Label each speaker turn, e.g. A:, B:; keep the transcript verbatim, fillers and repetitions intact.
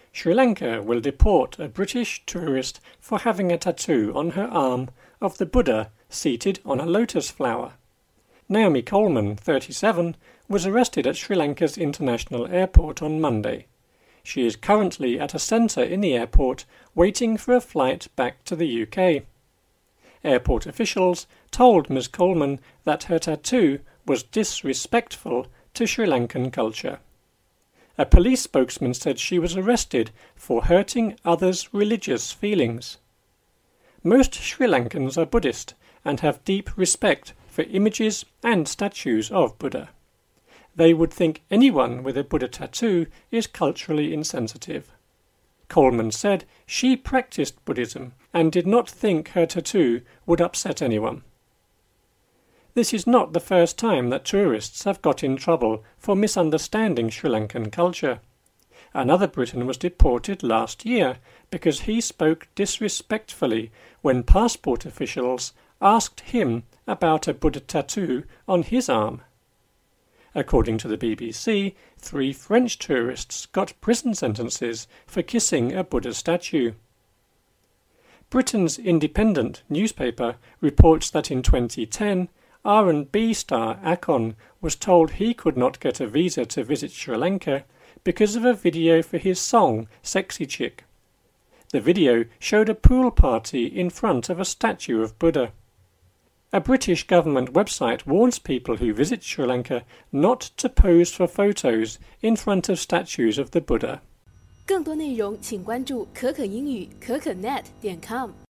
A: Sri Lanka will deport a British tourist for having a tattoo on her arm of the Buddha seated on a lotus flower. Naomi Coleman, thirty-seven, was arrested at Sri Lanka's international airport on Monday. She is currently at a centre in the airport waiting for a flight back to the U K. Airport officials told Miz Coleman that her tattoo was disrespectful to Sri Lankan culture. A police spokesman said she was arrested for hurting others' religious feelings. Most Sri Lankans are Buddhist and have deep respect for images and statues of Buddha. They would think anyone with a Buddha tattoo is culturally insensitive. Coleman said she practiced Buddhism and did not think her tattoo would upset anyone. This is not the first time that tourists have got in trouble for misunderstanding Sri Lankan culture. Another Briton was deported last year because he spoke disrespectfully when passport officials asked him about a Buddha tattoo on his arm. According to the B B C, three French tourists got prison sentences for kissing a Buddha statue. Britain's Independent newspaper reports that in twenty ten, R and B star Akon was told he could not get a visa to visit Sri Lanka because of a video for his song Sexy Chick. The video showed a pool party in front of a statue of Buddha. A British government website warns people who visit Sri Lanka not to pose for photos in front of statues of the Buddha.
B: 更多内容请关注可可英语可可 net 点 com。